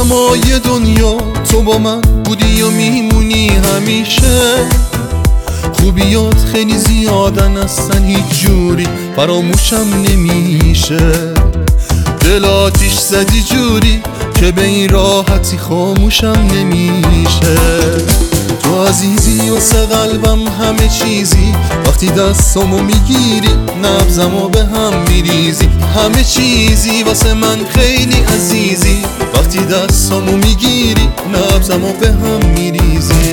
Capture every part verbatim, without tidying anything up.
آدمای دنیا تو با من بودی و میمونی همیشه. خوبیات خیلی زیادن اصلا هیچ جوری فراموشم نمیشه. دل آتیش زدی جوری که به این راحتی خاموشم نمیشه. تو عزیزی واسه قلبم همه چیزی، وقتی دستامو میگیری نبضمو به هم میریزی. همه چیزی واسه من خیلی عزیزی، وقتی دستامو میگیری نبضمو به هم میریزی.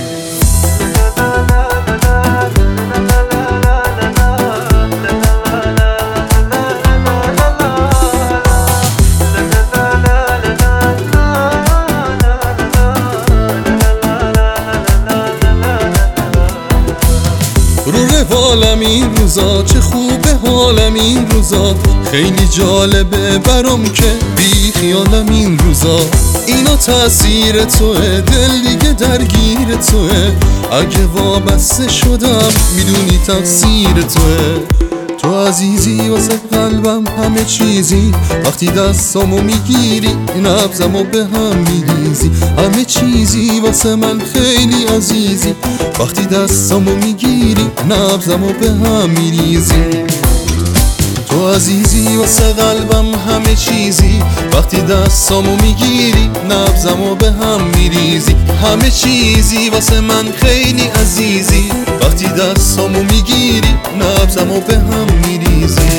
رو روالم این روزا، چه خوبه حالم این روزا. خیلی جالبه برام که بی خیالم این روزا. اینا تأثیر توه، دل دیگه درگیر توه. اگه وابسته شدم میدونی تقصیر توه. تو عزیزی واسه قلبم همه چیزی، وقتی دستامو میگیری نبضمو به هم میریزی. همه چیزی واسه من خیلی عزیزی، وقتی دستامو میگیری نبضمو به هم میریزی. تو عزیزی واسه قلبم همه چیزی، وقتی دستامو میگیری نبضمو به هم میریزی. همه چیزی واسه من خیلی عزیزی، وقتی دستامو میگیری نبضمو به هم میریزی.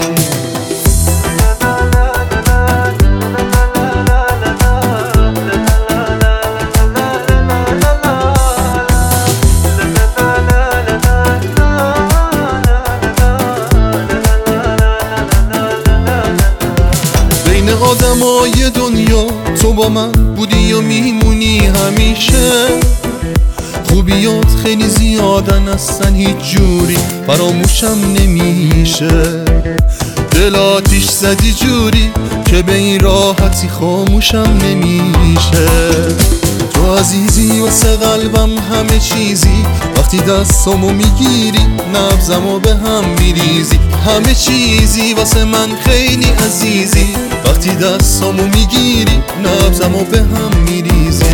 آدمای دنیا تو با من بودی و میمونی همیشه. خوبیات خیلی زیادن اصلا هیچ جوری فراموشم نمیشه. دل آتیش زدی جوری که به این راحتی خاموشم نمیشه. تو عزیزی واسه قلبم همه چیزی، وقتی دستامو میگیری نبضمو به هم میریزی. همه چیزی واسه من خیلی عزیزی، وقتی دستامو میگیری نبضمو به هم میریزی.